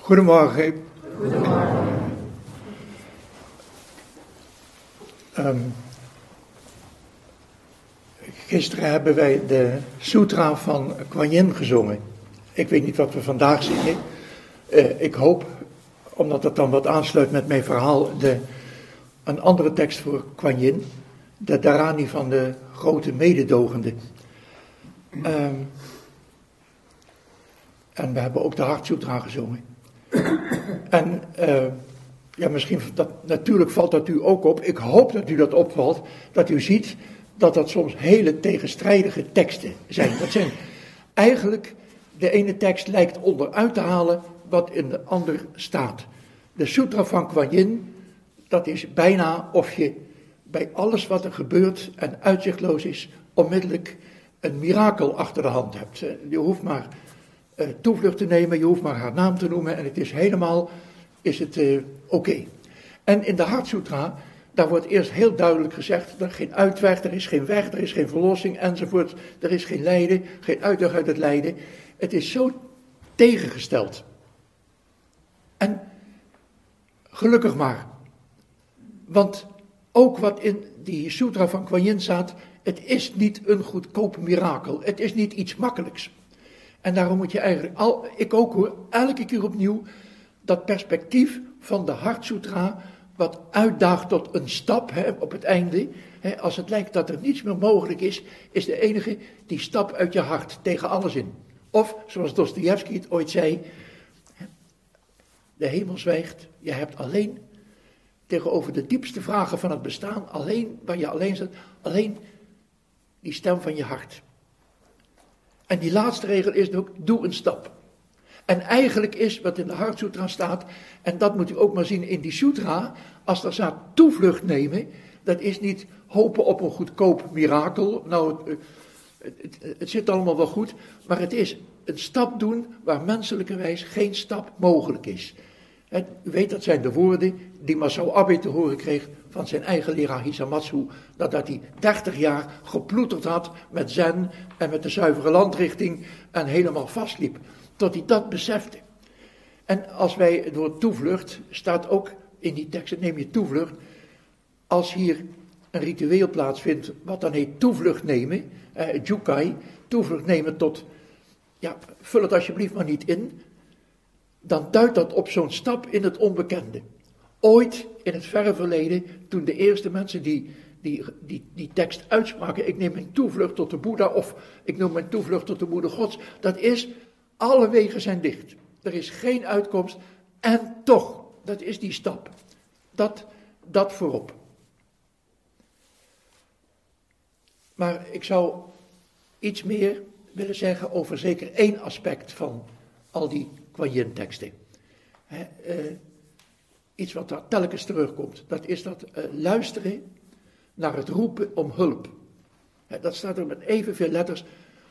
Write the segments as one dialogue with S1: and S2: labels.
S1: Goedemorgen. Gisteren hebben wij de Sutra van Kuan Yin gezongen. Ik weet niet wat we vandaag zingen. Ik hoop, omdat het dan wat aansluit met mijn verhaal, een andere tekst voor Kuan Yin. De Dharani van de grote mededogende. En we hebben ook de Heart Sutra gezongen. En misschien, natuurlijk valt dat u ook op. Ik hoop dat u dat opvalt, dat u ziet dat dat soms hele tegenstrijdige teksten zijn. Dat zijn eigenlijk, de ene tekst lijkt onderuit te halen wat in de ander staat. De Sutra van Kuan Yin, dat is bijna of je bij alles wat er gebeurt en uitzichtloos is, onmiddellijk een mirakel achter de hand hebt. Je hoeft maar toevlucht te nemen, je hoeft maar haar naam te noemen en het is helemaal, oké. En in de Heart Sutra, daar wordt eerst heel duidelijk gezegd, er is geen uitweg, er is geen weg, er is geen verlossing enzovoort, er is geen lijden, geen uitweg uit het lijden. Het is zo tegengesteld. En gelukkig maar, want ook wat in die Sutra van Kuan Yin staat, het is niet een goedkoop mirakel, het is niet iets makkelijks. En daarom moet je eigenlijk, ik ook hoor, elke keer opnieuw dat perspectief van de Heart Sutra, wat uitdaagt tot een stap op het einde. Als het lijkt dat er niets meer mogelijk is de enige die stap uit je hart tegen alles in. Of, zoals Dostojevski het ooit zei, de hemel zwijgt, je hebt alleen tegenover de diepste vragen van het bestaan, alleen waar je alleen zit, alleen die stem van je hart. En die laatste regel is ook, doe een stap. En eigenlijk is wat in de Heart Sutra staat, en dat moet u ook maar zien in die sutra, als er staat toevlucht nemen, dat is niet hopen op een goedkoop mirakel. Nou, het zit allemaal wel goed, maar het is een stap doen waar menselijkerwijs geen stap mogelijk is. En u weet, dat zijn de woorden die Masao Abe te horen kreeg van zijn eigen leraar Hisamatsu, nadat hij 30 jaar geploeterd had met zen en met de zuivere landrichting en helemaal vastliep, tot hij dat besefte. En als wij door toevlucht, staat ook in die teksten, neem je toevlucht, als hier een ritueel plaatsvindt, wat dan heet toevlucht nemen, jukai, toevlucht nemen tot, vul het alsjeblieft maar niet in, dan duidt dat op zo'n stap in het onbekende. Ooit in het verre verleden, toen de eerste mensen die tekst uitspraken, ik neem mijn toevlucht tot de Boeddha of ik neem mijn toevlucht tot de moeder Gods, dat is, alle wegen zijn dicht. Er is geen uitkomst en toch, dat is die stap. Dat voorop. Maar ik zou iets meer willen zeggen over zeker één aspect van al die Kuan Yin teksten. Iets wat daar telkens terugkomt. Dat is dat luisteren naar het roepen om hulp. Dat staat er met evenveel letters.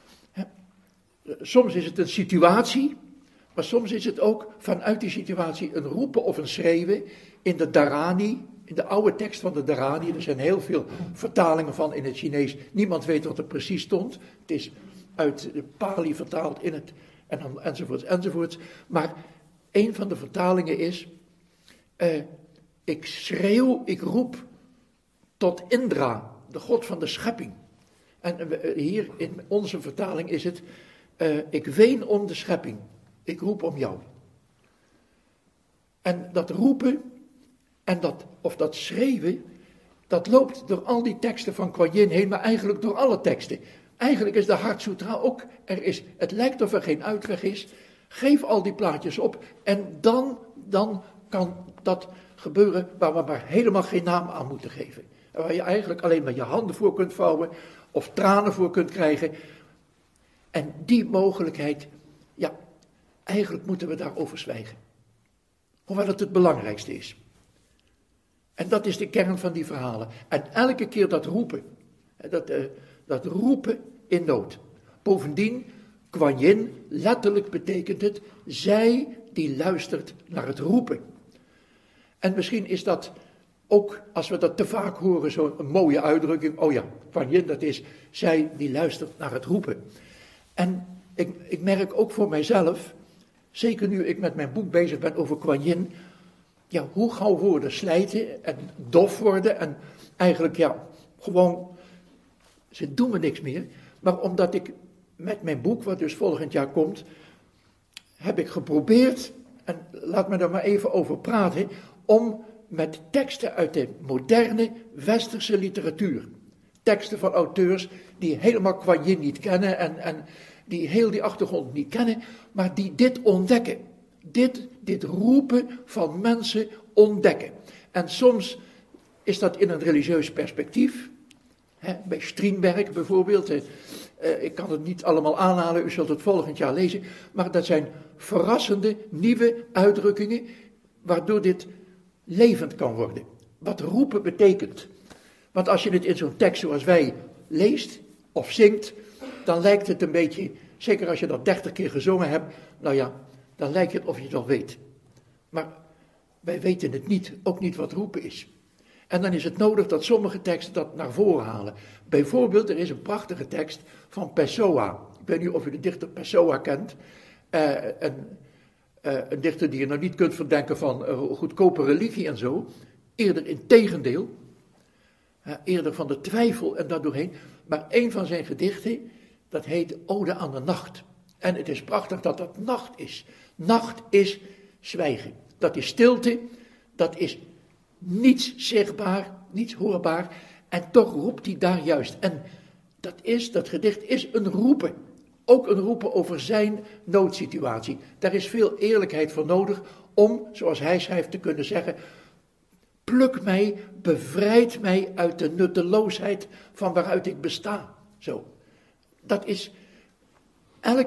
S1: Soms is het een situatie, maar soms is het ook vanuit die situatie een roepen of een schreeuwen in de Dharani, in de oude tekst van de Dharani. Er zijn heel veel vertalingen van in het Chinees. Niemand weet wat er precies stond. Het is uit de Pali vertaald in het enzovoorts. Maar een van de vertalingen is, ik schreeuw, ik roep tot Indra, de god van de schepping. En hier in onze vertaling is het, ik ween om de schepping, ik roep om jou. En dat roepen en dat schreeuwen, dat loopt door al die teksten van Kuan Yin heen, maar eigenlijk door alle teksten. Eigenlijk is de Heart Sutra ook, het lijkt of er geen uitweg is, geef al die plaatjes op en dan kan dat gebeuren waar we maar helemaal geen naam aan moeten geven. En waar je eigenlijk alleen maar je handen voor kunt vouwen of tranen voor kunt krijgen. En die mogelijkheid, eigenlijk moeten we daarover zwijgen. Hoewel het belangrijkste is. En dat is de kern van die verhalen. En elke keer dat roepen, dat roepen in nood. Bovendien, Kuan Yin, letterlijk betekent het, zij die luistert naar het roepen. En misschien is dat ook, als we dat te vaak horen, zo'n mooie uitdrukking. Oh ja, Kuan Yin, dat is zij die luistert naar het roepen. En ik merk ook voor mijzelf, zeker nu ik met mijn boek bezig ben over Kuan Yin, ja, hoe gauw woorden slijten en dof worden en eigenlijk, ja, gewoon, ze doen me niks meer. Maar omdat ik met mijn boek, wat dus volgend jaar komt, heb ik geprobeerd, en laat me daar maar even over praten, om met teksten uit de moderne westerse literatuur, teksten van auteurs die helemaal Kuan Yin niet kennen en die heel die achtergrond niet kennen, maar die dit ontdekken. Dit roepen van mensen ontdekken. En soms is dat in een religieus perspectief. Bij Strindberg bijvoorbeeld. Ik kan het niet allemaal aanhalen, u zult het volgend jaar lezen. Maar dat zijn verrassende, nieuwe uitdrukkingen, waardoor dit levend kan worden. Wat roepen betekent. Want als je het in zo'n tekst zoals wij leest of zingt, dan lijkt het een beetje, zeker als je dat 30 keer gezongen hebt, nou ja, dan lijkt het of je het al weet. Maar wij weten het niet, ook niet wat roepen is. En dan is het nodig dat sommige teksten dat naar voren halen. Bijvoorbeeld, er is een prachtige tekst van Pessoa. Ik weet niet of u de dichter Pessoa kent. Een dichter die je nou niet kunt verdenken van goedkope religie en zo. Eerder in tegendeel. Eerder van de twijfel en daardoorheen. Maar een van zijn gedichten, dat heet Ode aan de Nacht. En het is prachtig dat dat nacht is. Nacht is zwijgen. Dat is stilte, dat is niets zichtbaar, niets hoorbaar. En toch roept hij daar juist. En dat gedicht is een roepen. Ook een roepen over zijn noodsituatie. Daar is veel eerlijkheid voor nodig om, zoals hij schrijft, te kunnen zeggen: pluk mij, bevrijd mij uit de nutteloosheid van waaruit ik besta. Zo. Dat is elk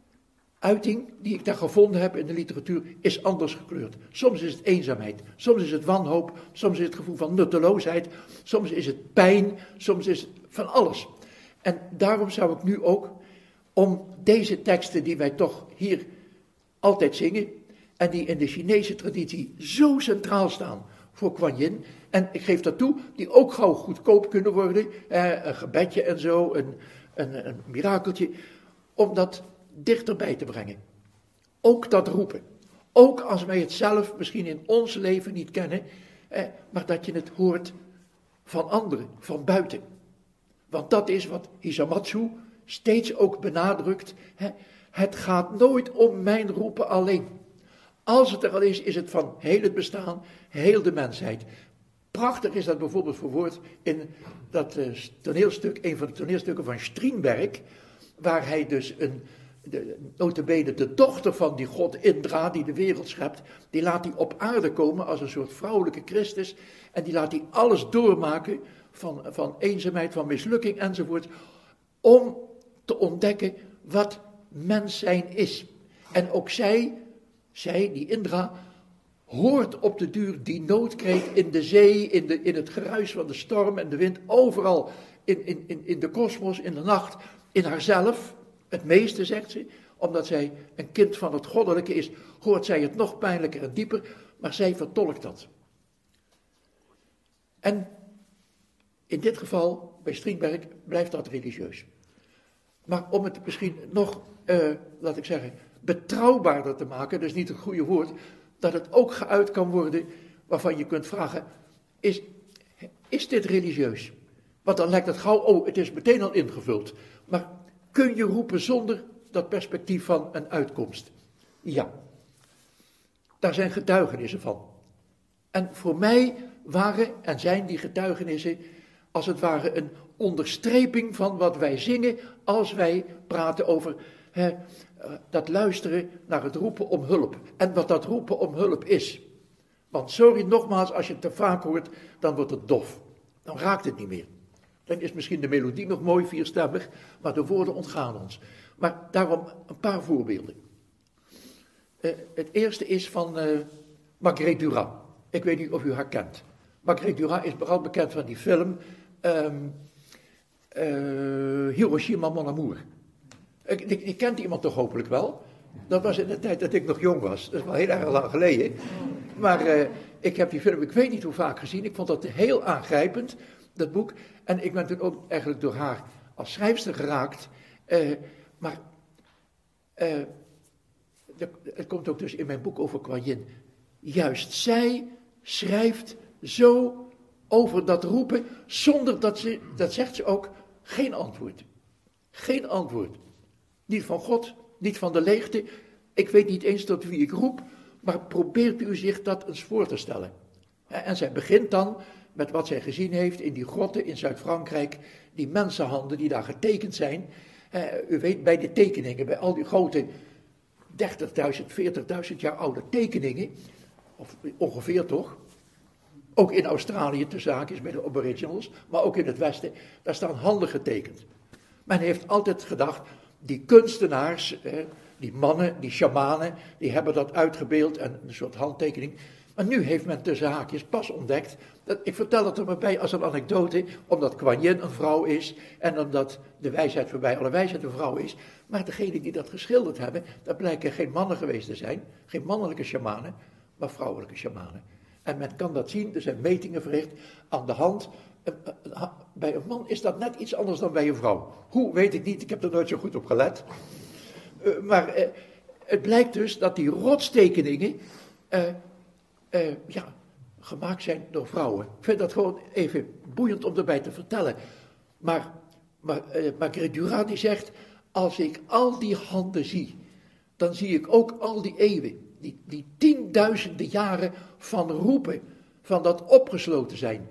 S1: uiting die ik daar gevonden heb in de literatuur is anders gekleurd. Soms is het eenzaamheid, soms is het wanhoop, soms is het gevoel van nutteloosheid, soms is het pijn, soms is het van alles. En daarom zou ik nu ook, om deze teksten die wij toch hier altijd zingen, en die in de Chinese traditie zo centraal staan voor Kuan Yin, en ik geef dat toe, die ook gauw goedkoop kunnen worden, een gebedje en zo, een mirakeltje, om dat dichterbij te brengen. Ook dat roepen. Ook als wij het zelf misschien in ons leven niet kennen, maar dat je het hoort van anderen, van buiten. Want dat is wat Hisamatsu steeds ook benadrukt. Het gaat nooit om mijn roepen alleen. Als het er al is, is het van heel het bestaan, heel de mensheid. Prachtig is dat bijvoorbeeld verwoord in dat toneelstuk, een van de toneelstukken van Strindberg, waar hij dus notabene de dochter van die god Indra, die de wereld schept, die laat hij op aarde komen als een soort vrouwelijke Christus, en die laat hij alles doormaken van eenzaamheid, van mislukking enzovoort, om te ontdekken wat mens zijn is. En ook zij, die Indra, hoort op de duur die noodkreet in de zee, in het geruis van de storm en de wind, overal in de kosmos, in de nacht, in haarzelf. Het meeste, zegt ze, omdat zij een kind van het goddelijke is, hoort zij het nog pijnlijker en dieper, maar zij vertolkt dat. En in dit geval, bij Strindberg, blijft dat religieus. Maar om het misschien nog, laat ik zeggen, betrouwbaarder te maken, dat is niet het goede woord, dat het ook geuit kan worden, waarvan je kunt vragen, is dit religieus? Want dan lijkt het gauw, het is meteen al ingevuld. Maar kun je roepen zonder dat perspectief van een uitkomst? Ja, daar zijn getuigenissen van. En voor mij waren en zijn die getuigenissen als het ware een onderstreping van wat wij zingen als wij praten over dat luisteren naar het roepen om hulp. En wat dat roepen om hulp is. Want sorry, nogmaals, als je het te vaak hoort, dan wordt het dof. Dan raakt het niet meer. Dan is misschien de melodie nog mooi vierstemmig, maar de woorden ontgaan ons. Maar daarom een paar voorbeelden. Het eerste is van Marguerite Duras. Ik weet niet of u haar kent. Marguerite Duras is vooral bekend van die film Hiroshima Mon Amour. Die kent iemand toch hopelijk wel? Dat was in de tijd dat ik nog jong was. Dat is wel heel erg lang geleden. Maar ik heb die film, ik weet niet hoe vaak gezien. Ik vond dat heel aangrijpend, dat boek. En ik ben toen ook eigenlijk door haar als schrijfster geraakt. Maar het komt ook dus in mijn boek over Kuan Yin. Juist zij schrijft zo over dat roepen, zonder dat zegt ze ook, geen antwoord. Geen antwoord. Niet van God, niet van de leegte. Ik weet niet eens tot wie ik roep, maar probeert u zich dat eens voor te stellen. En zij begint dan met wat zij gezien heeft in die grotten in Zuid-Frankrijk, die mensenhanden die daar getekend zijn. U weet, bij de tekeningen, bij al die grote 30.000, 40.000 jaar oude tekeningen, of ongeveer toch, ook in Australië te zaak is bij de aboriginals, maar ook in het Westen, daar staan handen getekend. Men heeft altijd gedacht, die kunstenaars, die mannen, die shamanen, die hebben dat uitgebeeld en een soort handtekening. Maar nu heeft men tussen haakjes pas ontdekt, ik vertel het er maar bij als een anekdote, omdat Kuan Yin een vrouw is en omdat de wijsheid voorbij alle wijsheid een vrouw is. Maar degenen die dat geschilderd hebben, dat blijken geen mannen geweest te zijn, geen mannelijke shamanen, maar vrouwelijke shamanen. En men kan dat zien, er zijn metingen verricht aan de hand. Bij een man is dat net iets anders dan bij een vrouw. Hoe, weet ik niet, ik heb er nooit zo goed op gelet. Maar het blijkt dus dat die rotstekeningen gemaakt zijn door vrouwen. Ik vind dat gewoon even boeiend om erbij te vertellen. Maar Marguerite Duras die zegt, als ik al die handen zie, dan zie ik ook al die eeuwen. Die tienduizenden jaren van roepen, van dat opgesloten zijn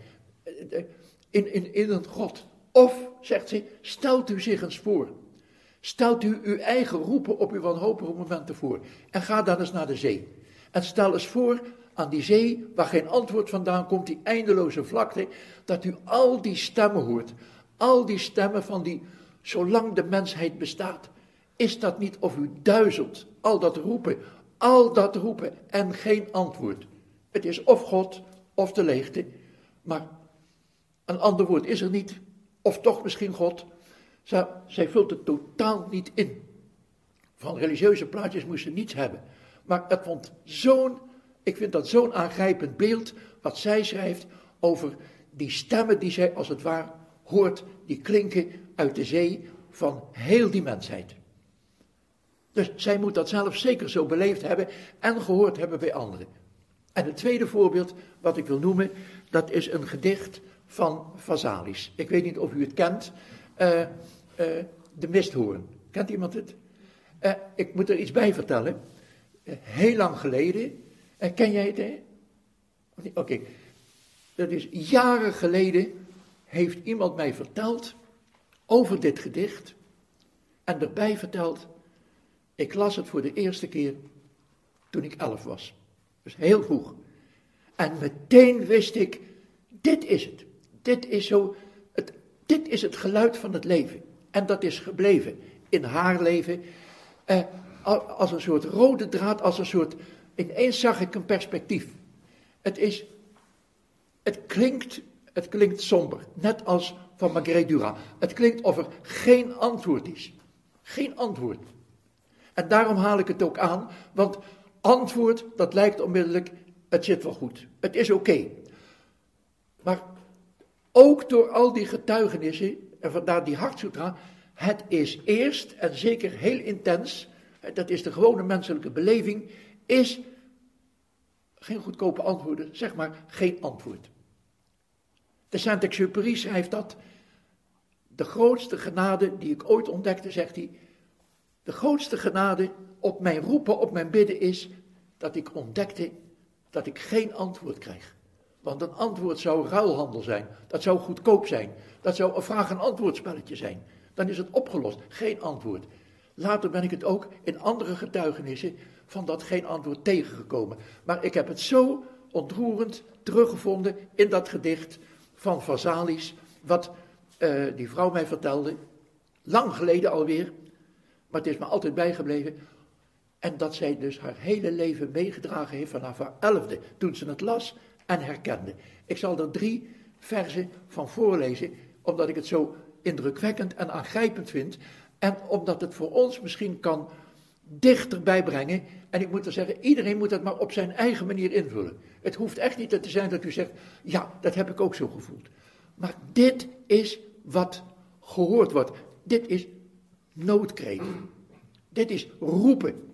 S1: in een grot. Of, zegt ze, stelt u zich eens voor. Stelt u uw eigen roepen op uw wanhopige momenten voor. En ga dan eens naar de zee. En stel eens voor aan die zee, waar geen antwoord vandaan komt, die eindeloze vlakte, dat u al die stemmen hoort. Al die stemmen van die, zolang de mensheid bestaat. Is dat niet of u duizelt, al dat roepen en geen antwoord. Het is of God, of de leegte, maar een ander woord is er niet, of toch misschien God. Zij vult het totaal niet in. Van religieuze plaatjes moest ze niets hebben. Maar ik vind dat zo'n aangrijpend beeld, wat zij schrijft over die stemmen die zij als het ware hoort, die klinken uit de zee van heel die mensheid. Dus zij moet dat zelf zeker zo beleefd hebben en gehoord hebben bij anderen. En het tweede voorbeeld wat ik wil noemen, dat is een gedicht van Vazalis. Ik weet niet of u het kent, De Misthoorn. Kent iemand het? Ik moet er iets bij vertellen. Heel lang geleden, ken jij het? Hè? Oké. Dat is jaren geleden, heeft iemand mij verteld over dit gedicht en erbij verteld. Ik las het voor de eerste keer toen ik 11 was. Dus heel vroeg. En meteen wist ik, dit is het. Dit is het geluid van het leven. En dat is gebleven in haar leven. Als een soort rode draad, als een soort, ineens zag ik een perspectief. Het klinkt somber. Net als van Marguerite Duras. Het klinkt of er geen antwoord is. Geen antwoord. En daarom haal ik het ook aan, want antwoord, dat lijkt onmiddellijk, het zit wel goed. Het is oké. Maar ook door al die getuigenissen, en vandaar die Hartsutra, het is eerst, en zeker heel intens, dat is de gewone menselijke beleving, is geen goedkope antwoorden, zeg maar geen antwoord. De Saint-Exupéry schrijft dat, de grootste genade die ik ooit ontdekte, zegt hij, de grootste genade op mijn roepen, op mijn bidden is dat ik ontdekte dat ik geen antwoord krijg. Want een antwoord zou ruilhandel zijn, dat zou goedkoop zijn, dat zou een vraag- en antwoordspelletje zijn. Dan is het opgelost, geen antwoord. Later ben ik het ook in andere getuigenissen van dat geen antwoord tegengekomen. Maar ik heb het zo ontroerend teruggevonden in dat gedicht van Vazalis, wat die vrouw mij vertelde, lang geleden alweer, maar het is me altijd bijgebleven. En dat zij dus haar hele leven meegedragen heeft vanaf haar 11e, toen ze het las en herkende. Ik zal er 3 verzen van voorlezen, omdat ik het zo indrukwekkend en aangrijpend vind. En omdat het voor ons misschien kan dichterbij brengen. En ik moet er zeggen, iedereen moet het maar op zijn eigen manier invullen. Het hoeft echt niet te zijn dat u zegt, ja, dat heb ik ook zo gevoeld. Maar dit is wat gehoord wordt. Dit is noodkreet. Dit is roepen.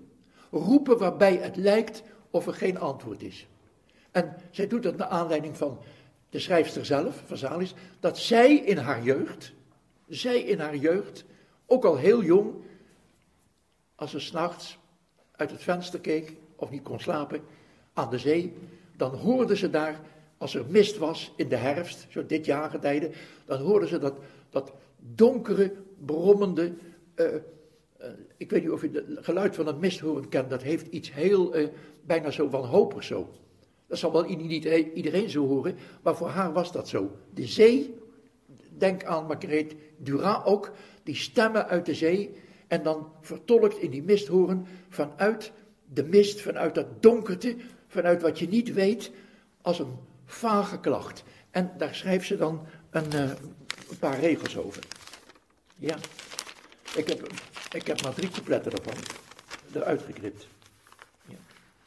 S1: Roepen waarbij het lijkt of er geen antwoord is. En zij doet dat naar aanleiding van de schrijfster zelf, Vazalis, dat zij in haar jeugd, ook al heel jong, als ze 's nachts uit het venster keek of niet kon slapen aan de zee, dan hoorde ze daar, als er mist was in de herfst, zo dit jaargetijde, dan hoorde ze dat donkere, brommende, ik weet niet of je het geluid van een misthoorn kent, dat heeft iets heel, bijna zo wanhopigs zo. Dat zal wel niet iedereen zo horen, maar voor haar was dat zo. De zee, denk aan Marguerite Duras ook, die stemmen uit de zee en dan vertolkt in die misthoorn vanuit de mist, vanuit dat donkerte, vanuit wat je niet weet, als een vage klacht. En daar schrijft ze dan een paar regels over. Ja, ik heb maar 3 coupletten ervan eruit geknipt. Ja.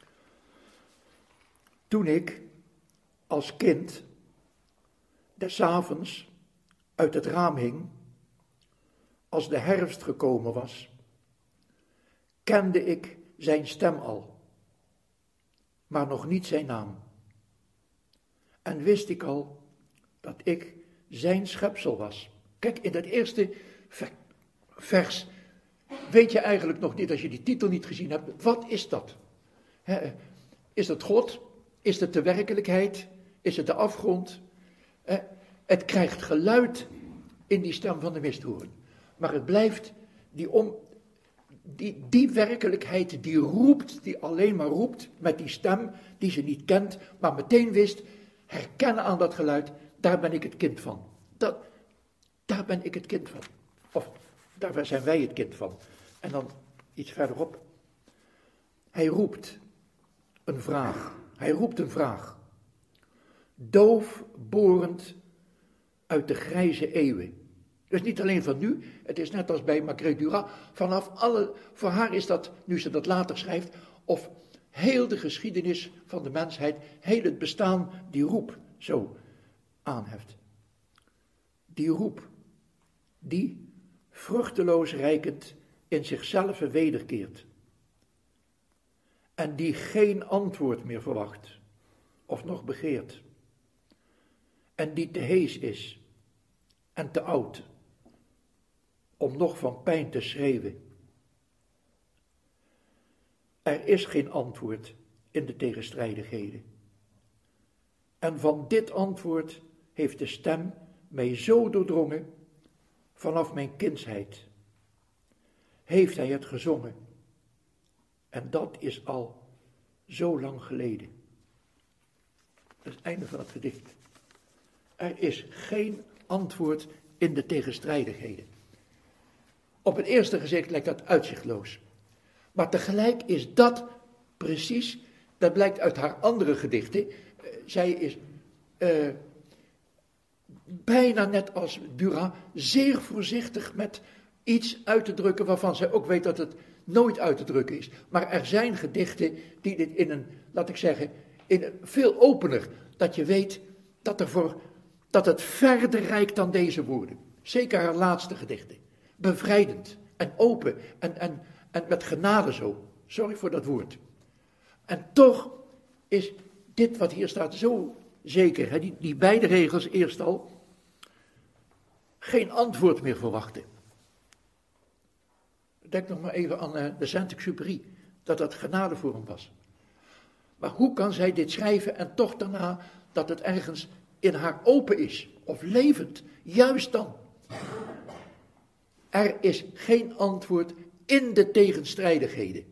S1: Toen ik als kind des avonds uit het raam hing, als de herfst gekomen was, kende ik zijn stem al, maar nog niet zijn naam. En wist ik al dat ik zijn schepsel was. Kijk, in dat eerste vers weet je eigenlijk nog niet, als je die titel niet gezien hebt, wat is dat? Is het God? Is het de werkelijkheid? Is het de afgrond? Het krijgt geluid in die stem van de misthoorn. Maar het blijft die werkelijkheid die roept, die alleen maar roept met die stem die ze niet kent, maar meteen wist, herkennen aan dat geluid, daar ben ik het kind van. Daar ben ik het kind van. Of daar zijn wij het kind van. En dan iets verderop. Hij roept een vraag. Hij roept een vraag. Doof borend uit de grijze eeuwen. Dus niet alleen van nu, het is net als bij Marguerite Duras, voor haar is dat, nu ze dat later schrijft, of heel de geschiedenis van de mensheid, heel het bestaan, die roep zo aanheft. Die roep, die vruchteloos reikend in zichzelf wederkeert. En die geen antwoord meer verwacht, of nog begeert. En die te hees is en te oud, om nog van pijn te schreeuwen. Er is geen antwoord in de tegenstrijdigheden. En van dit antwoord heeft de stem mij zo doordrongen, vanaf mijn kindsheid. Heeft hij het gezongen. En dat is al zo lang geleden. Dat is het einde van het gedicht. Er is geen antwoord in de tegenstrijdigheden. Op het eerste gezicht lijkt dat uitzichtloos. Maar tegelijk is dat precies, dat blijkt uit haar andere gedichten. Zij is bijna net als Duras zeer voorzichtig met iets uit te drukken waarvan zij ook weet dat het nooit uit te drukken is. Maar er zijn gedichten die dit in een, laat ik zeggen, in een veel opener, dat je weet dat het verder reikt dan deze woorden. Zeker haar laatste gedichten. Bevrijdend en open en met genade zo. Sorry voor dat woord. En toch is dit wat hier staat zo zeker. Hè? Die beide regels eerst al. Geen antwoord meer verwachten. Denk nog maar even aan de Saint-Exupéry. Dat genade voor hem was. Maar hoe kan zij dit schrijven en toch daarna dat het ergens in haar open is. Of levend. Juist dan. Er is geen antwoord in de tegenstrijdigheden.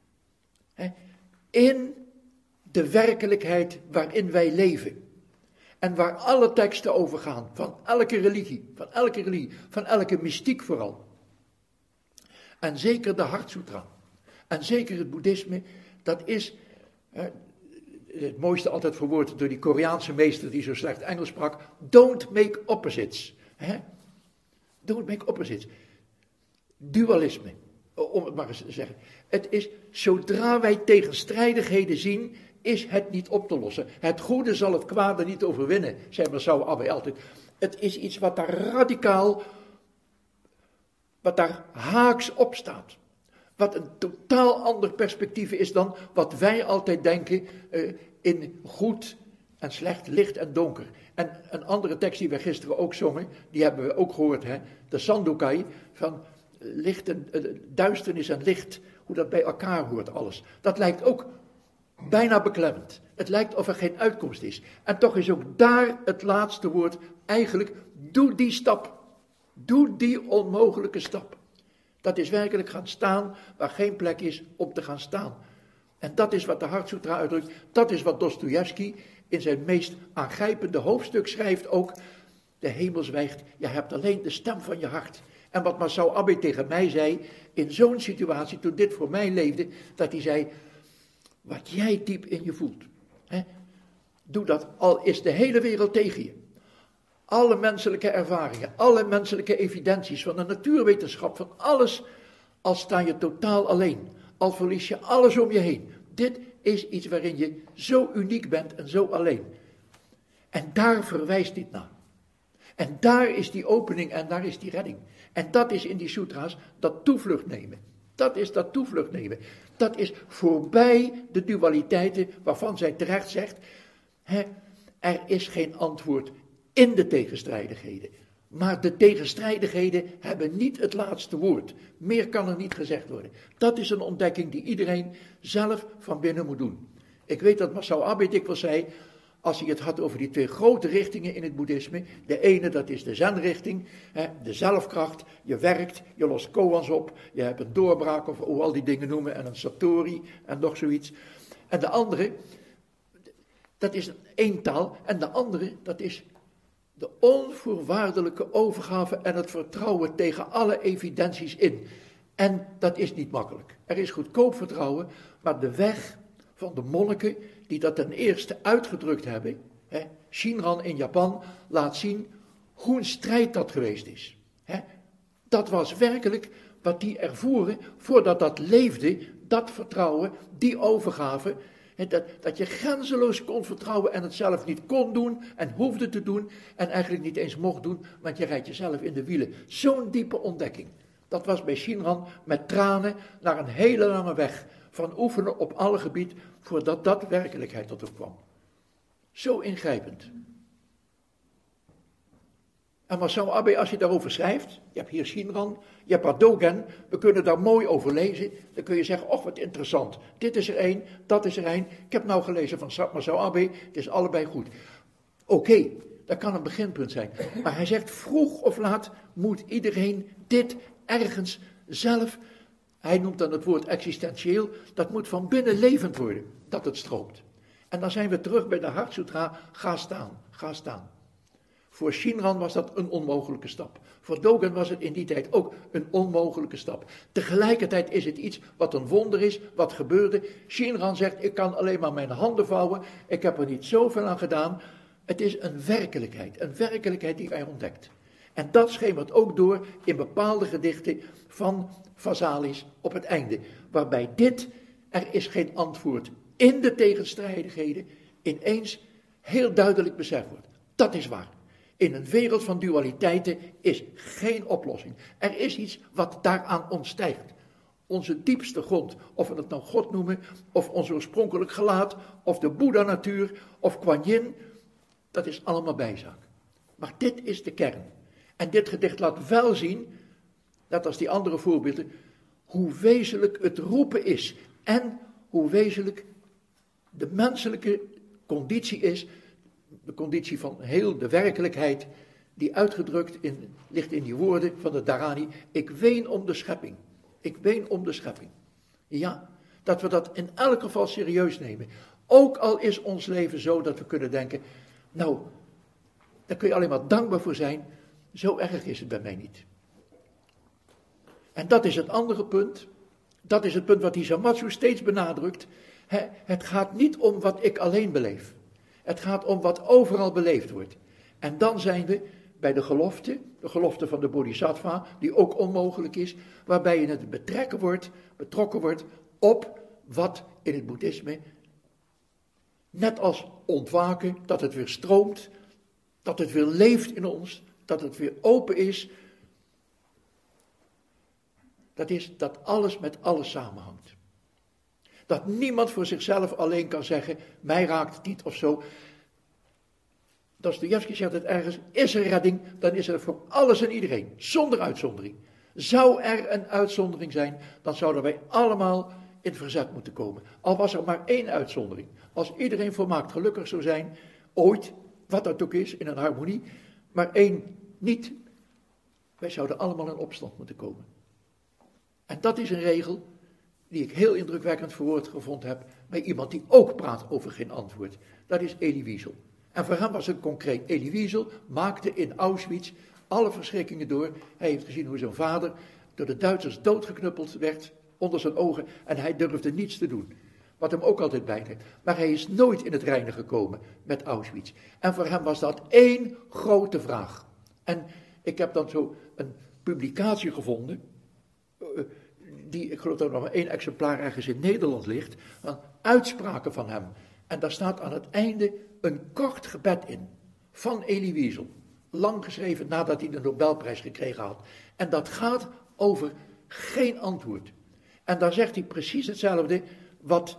S1: In de werkelijkheid waarin wij leven. En waar alle teksten over gaan. Van elke religie. Van elke mystiek vooral. En zeker de Hartsutra. En zeker het boeddhisme. Dat is het mooiste altijd verwoord door die Koreaanse meester die zo slecht Engels sprak. Don't make opposites. Don't make opposites. Dualisme, om het maar eens te zeggen. Het is, zodra wij tegenstrijdigheden zien, is het niet op te lossen. Het goede zal het kwade niet overwinnen, zei Masao Abe altijd. Het is iets wat daar radicaal, wat daar haaks op staat. Wat een totaal ander perspectief is dan wat wij altijd denken in goed en slecht, licht en donker. En een andere tekst die we gisteren ook zongen, die hebben we ook gehoord, hè? De Sandokai, van licht en, duisternis en licht, hoe dat bij elkaar hoort alles. Dat lijkt ook bijna beklemmend. Het lijkt of er geen uitkomst is. En toch is ook daar het laatste woord eigenlijk, doe die stap. Doe die onmogelijke stap. Dat is werkelijk gaan staan waar geen plek is om te gaan staan. En dat is wat de Hartsutra uitdrukt. Dat is wat Dostojevski in zijn meest aangrijpende hoofdstuk schrijft ook. De hemel zwijgt, je hebt alleen de stem van je hart. En wat Masao Abe tegen mij zei, in zo'n situatie, toen dit voor mij leefde, dat hij zei, wat jij diep in je voelt, hè, doe dat, al is de hele wereld tegen je. Alle menselijke ervaringen, alle menselijke evidenties van de natuurwetenschap, van alles, al sta je totaal alleen, al verlies je alles om je heen. Dit is iets waarin je zo uniek bent en zo alleen. En daar verwijst dit naar. En daar is die opening en daar is die redding. En dat is in die sutra's dat toevlucht nemen. Dat is dat toevlucht nemen. Dat is voorbij de dualiteiten waarvan zij terecht zegt, er is geen antwoord in de tegenstrijdigheden. Maar de tegenstrijdigheden hebben niet het laatste woord. Meer kan er niet gezegd worden. Dat is een ontdekking die iedereen zelf van binnen moet doen. Ik weet dat Masao Abe dikwijls zei, als hij het had over die twee grote richtingen in het boeddhisme. De ene, dat is de zen-richting, de zelfkracht. Je werkt, je lost koans op, je hebt een doorbraak of hoe al die dingen noemen en een satori en nog zoiets. En de andere, dat is een eentaal. En de andere, dat is de onvoorwaardelijke overgave en het vertrouwen tegen alle evidenties in. En dat is niet makkelijk. Er is goedkoop vertrouwen, maar de weg van de monniken die dat ten eerste uitgedrukt hebben, Shinran in Japan laat zien hoe een strijd dat geweest is. Dat was werkelijk wat die ervoeren voordat dat leefde, dat vertrouwen, die overgave. Dat je grenzeloos kon vertrouwen en het zelf niet kon doen en hoefde te doen en eigenlijk niet eens mocht doen, want je rijdt jezelf in de wielen. Zo'n diepe ontdekking. Dat was bij Shinran met tranen naar een hele lange weg van oefenen op alle gebied voordat dat werkelijkheid tot hem kwam. Zo ingrijpend. En Masao Abe, als je daarover schrijft, je hebt hier Shinran, je hebt Dogen, we kunnen daar mooi over lezen, dan kun je zeggen, och wat interessant, dit is er één, dat is er één, ik heb nou gelezen van Masao Abe, het is allebei goed. Oké, dat kan een beginpunt zijn, maar hij zegt, vroeg of laat moet iedereen dit ergens zelf, hij noemt dan het woord existentieel, dat moet van binnen levend worden, dat het stroomt. En dan zijn we terug bij de Hartsutra, ga staan, ga staan. Voor Shinran was dat een onmogelijke stap. Voor Dogen was het in die tijd ook een onmogelijke stap. Tegelijkertijd is het iets wat een wonder is, wat gebeurde. Shinran zegt, ik kan alleen maar mijn handen vouwen, ik heb er niet zoveel aan gedaan. Het is een werkelijkheid die hij ontdekt. En dat schemert ook door in bepaalde gedichten van Vasalis op het einde. Waarbij dit, er is geen antwoord in de tegenstrijdigheden, ineens heel duidelijk beseft wordt. Dat is waar. In een wereld van dualiteiten is geen oplossing. Er is iets wat daaraan ontstijgt. Onze diepste grond, of we het nou God noemen, of ons oorspronkelijk gelaat, of de Boeddha-natuur, of Kuan Yin, dat is allemaal bijzaak. Maar dit is de kern. En dit gedicht laat wel zien, net als die andere voorbeelden, hoe wezenlijk het roepen is en hoe wezenlijk de menselijke conditie is, de conditie van heel de werkelijkheid, die uitgedrukt ligt in die woorden van de Dharani, ik ween om de schepping. Ik ween om de schepping. Ja, dat we dat in elk geval serieus nemen. Ook al is ons leven zo dat we kunnen denken, nou, daar kun je alleen maar dankbaar voor zijn, zo erg is het bij mij niet. En dat is het andere punt, dat is het punt wat Hisamatsu steeds benadrukt. Het gaat niet om wat ik alleen beleef. Het gaat om wat overal beleefd wordt. En dan zijn we bij de gelofte van de Bodhisattva, die ook onmogelijk is, waarbij je het betrokken wordt op wat in het boeddhisme, net als ontwaken, dat het weer stroomt, dat het weer leeft in ons, dat het weer open is, Dat is dat alles met alles samenhangt. Dat niemand voor zichzelf alleen kan zeggen, mij raakt het niet of zo. Dostojevski zegt het ergens, is er redding, dan is er voor alles en iedereen, zonder uitzondering. Zou er een uitzondering zijn, dan zouden wij allemaal in verzet moeten komen. Al was er maar één uitzondering. Als iedereen volmaakt gelukkig zou zijn, ooit, wat dat ook is, in een harmonie, maar één niet, wij zouden allemaal in opstand moeten komen. En dat is een regel die ik heel indrukwekkend verwoord gevonden heb bij iemand die ook praat over geen antwoord. Dat is Elie Wiesel. En voor hem was het concreet. Elie Wiesel maakte in Auschwitz alle verschrikkingen door. Hij heeft gezien hoe zijn vader door de Duitsers doodgeknuppeld werd onder zijn ogen en hij durfde niets te doen. Wat hem ook altijd bijdeed. Maar hij is nooit in het reine gekomen met Auschwitz. En voor hem was dat één grote vraag. En ik heb dan zo een publicatie gevonden, die, ik geloof dat er nog maar 1 exemplaar ergens in Nederland ligt, van uitspraken van hem. En daar staat aan het einde een kort gebed in, van Elie Wiesel. Lang geschreven nadat hij de Nobelprijs gekregen had. En dat gaat over geen antwoord. En daar zegt hij precies hetzelfde wat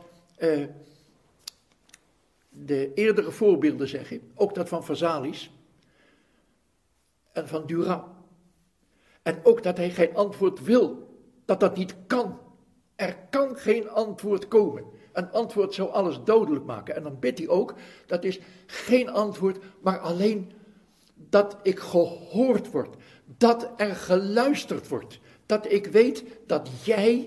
S1: de eerdere voorbeelden zeggen. Ook dat van Versailles en van Duras. En ook dat hij geen antwoord wil. Dat dat niet kan. Er kan geen antwoord komen. Een antwoord zou alles dodelijk maken. En dan bidt hij ook, dat is geen antwoord, maar alleen dat ik gehoord word. Dat er geluisterd wordt. Dat ik weet dat jij,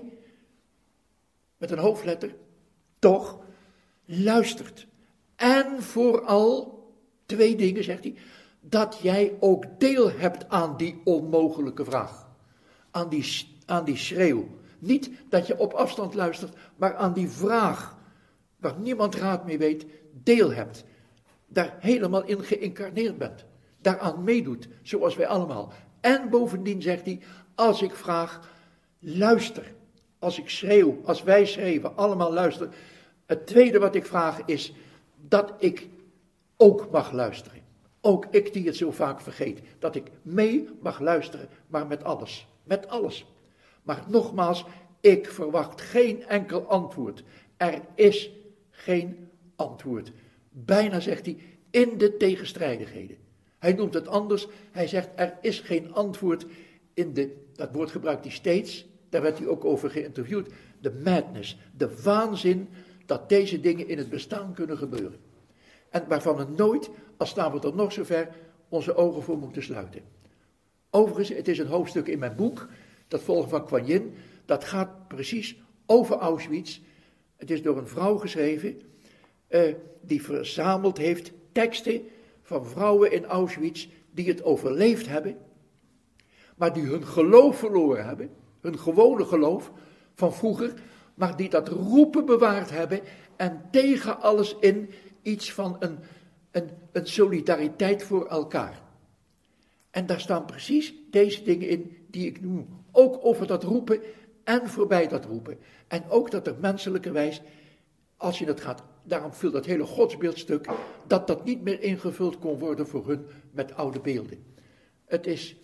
S1: met een hoofdletter, toch luistert. En vooral, 2 dingen zegt hij, dat jij ook deel hebt aan die onmogelijke vraag. Aan die schreeuw. Niet dat je op afstand luistert, maar aan die vraag, waar niemand raad mee weet, deel hebt. Daar helemaal in geïncarneerd bent. Daaraan meedoet, zoals wij allemaal. En bovendien zegt hij, als ik vraag, luister. Als ik schreeuw, als wij schreeuwen, allemaal luisteren. Het tweede wat ik vraag is, dat ik ook mag luisteren. Ook ik die het zo vaak vergeet. Dat ik mee mag luisteren, maar met alles. Met alles. Maar nogmaals, ik verwacht geen enkel antwoord. Er is geen antwoord. Bijna zegt hij, in de tegenstrijdigheden. Hij noemt het anders. Hij zegt, er is geen antwoord in dat woord gebruikt hij steeds. Daar werd hij ook over geïnterviewd. De madness, de waanzin dat deze dingen in het bestaan kunnen gebeuren. En waarvan we nooit, al staan we tot nog zover, onze ogen voor moeten sluiten. Overigens, het is een hoofdstuk in mijn boek, dat Volgen van Kuan Yin, dat gaat precies over Auschwitz. Het is door een vrouw geschreven, die verzameld heeft teksten van vrouwen in Auschwitz die het overleefd hebben, maar die hun geloof verloren hebben, hun gewone geloof van vroeger, maar die dat roepen bewaard hebben en tegen alles in iets van een solidariteit voor elkaar. En daar staan precies deze dingen in die ik noem. Ook over dat roepen en voorbij dat roepen. En ook dat er menselijkerwijs, als je dat gaat, daarom viel dat hele godsbeeldstuk, dat niet meer ingevuld kon worden voor hun met oude beelden. Het is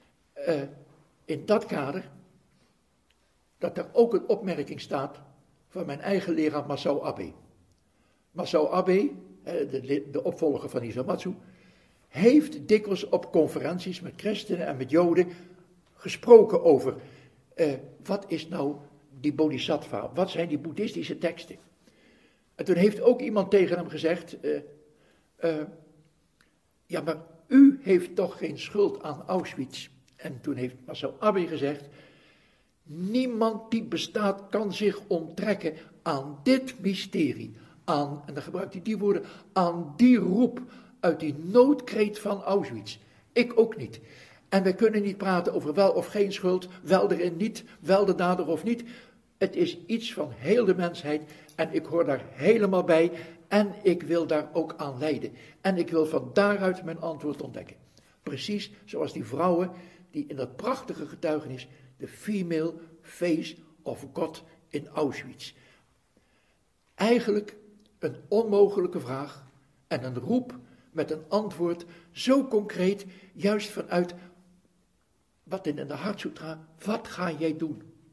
S1: in dat kader dat er ook een opmerking staat van mijn eigen leraar Masao Abe. Masao Abe, de opvolger van Hisamatsu, heeft dikwijls op conferenties met christenen en met joden gesproken over wat is nou die bodhisattva, wat zijn die boeddhistische teksten. En toen heeft ook iemand tegen hem gezegd, ja maar u heeft toch geen schuld aan Auschwitz. En toen heeft Masao Abe gezegd, niemand die bestaat kan zich onttrekken aan dit mysterie, aan, en dan gebruikt hij die woorden, aan die roep uit die noodkreet van Auschwitz. Ik ook niet. En wij kunnen niet praten over wel of geen schuld, wel erin niet, wel de dader of niet. Het is iets van heel de mensheid en ik hoor daar helemaal bij en ik wil daar ook aan lijden. En ik wil van daaruit mijn antwoord ontdekken. Precies zoals die vrouwen die in dat prachtige getuigenis, de female face of God in Auschwitz. Eigenlijk een onmogelijke vraag en een roep met een antwoord zo concreet, juist vanuit wat in de Hartsutra, wat ga jij doen?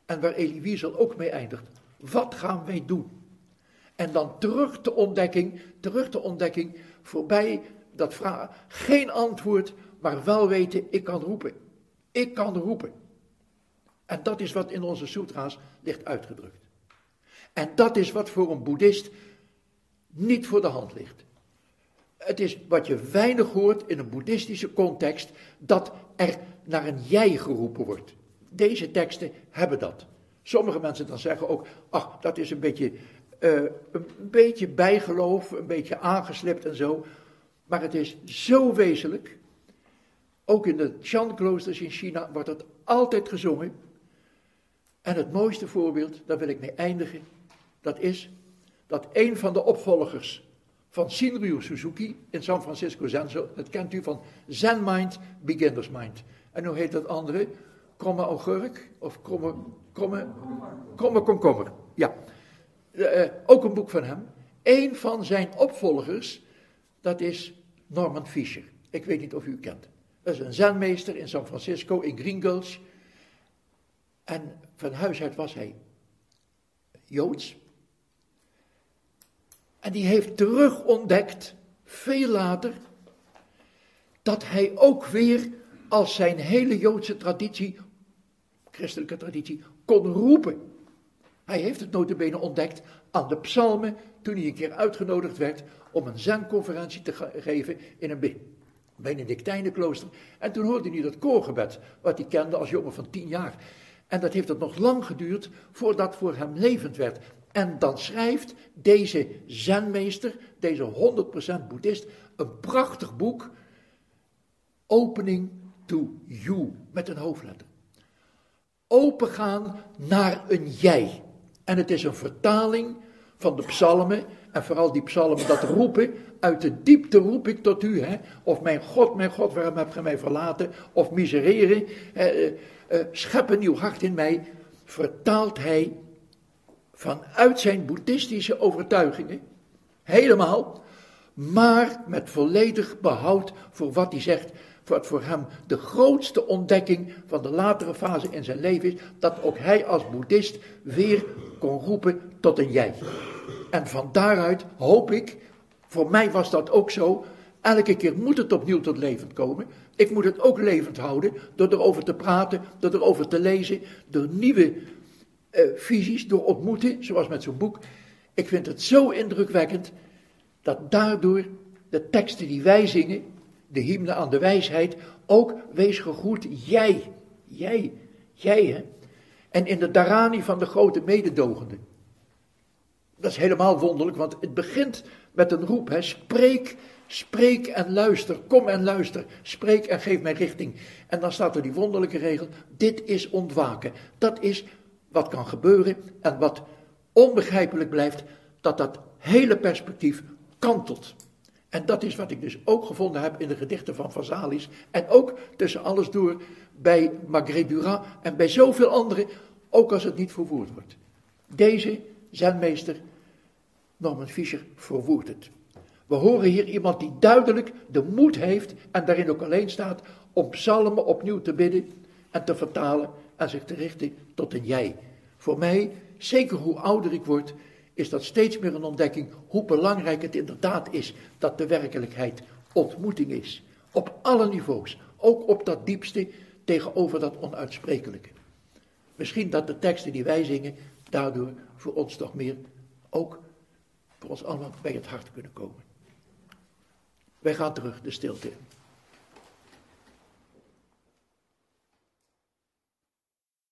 S1: En waar Elie Wiesel ook mee eindigt. Wat gaan wij doen? En dan terug de ontdekking, voorbij dat vragen. Geen antwoord, maar wel weten, ik kan roepen. Ik kan roepen. En dat is wat in onze sutra's ligt uitgedrukt. En dat is wat voor een boeddhist niet voor de hand ligt. Het is wat je weinig hoort in een boeddhistische context, dat er naar een jij geroepen wordt. Deze teksten hebben dat. Sommige mensen dan zeggen ook, ach, dat is een beetje bijgeloof, een beetje aangeslipt en zo. Maar het is zo wezenlijk. Ook in de Chan-kloosters in China wordt het altijd gezongen. En het mooiste voorbeeld, daar wil ik mee eindigen, dat is dat een van de opvolgers van Shinryu Suzuki in San Francisco Zen, dat kent u van Zen Mind, Beginner's Mind. En hoe heet dat andere? Kromme augurk? Of kromme komkommer. Ja, ook een boek van hem. Een van zijn opvolgers, dat is Norman Fischer. Ik weet niet of u hem kent. Dat is een zenmeester in San Francisco, in Green Gulch. En van huis uit was hij Joods. En die heeft terug ontdekt, veel later, dat hij ook weer als zijn hele Joodse traditie, christelijke traditie, kon roepen. Hij heeft het nota bene ontdekt aan de psalmen, toen hij een keer uitgenodigd werd om een zenconferentie te geven in een Benedictijnenklooster. En toen hoorde hij dat koorgebed, wat hij kende als jongen van 10 jaar. En dat heeft het nog lang geduurd voordat voor hem levend werd. En dan schrijft deze zenmeester, deze 100% boeddhist, een prachtig boek, Opening to You, met een hoofdletter. Opengaan naar een jij. En het is een vertaling van de psalmen, en vooral die psalmen dat roepen, uit de diepte roep ik tot u, hè? Of mijn God, waarom hebt gij mij verlaten? Of miserere, schep een nieuw hart in mij, vertaalt hij vanuit zijn boeddhistische overtuigingen, helemaal, maar met volledig behoud voor wat hij zegt, wat voor hem de grootste ontdekking van de latere fase in zijn leven is, dat ook hij als boeddhist weer kon roepen tot een jij. En van daaruit hoop ik, voor mij was dat ook zo, elke keer moet het opnieuw tot levend komen. Ik moet het ook levend houden, door erover te praten, door erover te lezen, door nieuwe visies, door ontmoeten, zoals met zo'n boek. Ik vind het zo indrukwekkend, dat daardoor de teksten die wij zingen, de hymne aan de wijsheid, ook wees gegroet, jij, hè. En in de Dharani van de grote mededogende. Dat is helemaal wonderlijk, want het begint met een roep, hè. Spreek en luister, kom en luister, spreek en geef mij richting. En dan staat er die wonderlijke regel, dit is ontwaken. Dat is wat kan gebeuren en wat onbegrijpelijk blijft, dat hele perspectief kantelt. En dat is wat ik dus ook gevonden heb in de gedichten van Vazalis. En ook tussen alles door bij Magré Duras en bij zoveel anderen, ook als het niet verwoord wordt. Deze zenmeester, Norman Fischer, verwoordt het. We horen hier iemand die duidelijk de moed heeft en daarin ook alleen staat om psalmen opnieuw te bidden en te vertalen en zich te richten tot een jij. Voor mij, zeker hoe ouder ik word, is dat steeds meer een ontdekking hoe belangrijk het inderdaad is dat de werkelijkheid ontmoeting is. Op alle niveaus, ook op dat diepste tegenover dat onuitsprekelijke. Misschien dat de teksten die wij zingen daardoor voor ons toch meer ook voor ons allemaal bij het hart kunnen komen. Wij gaan terug de stilte in.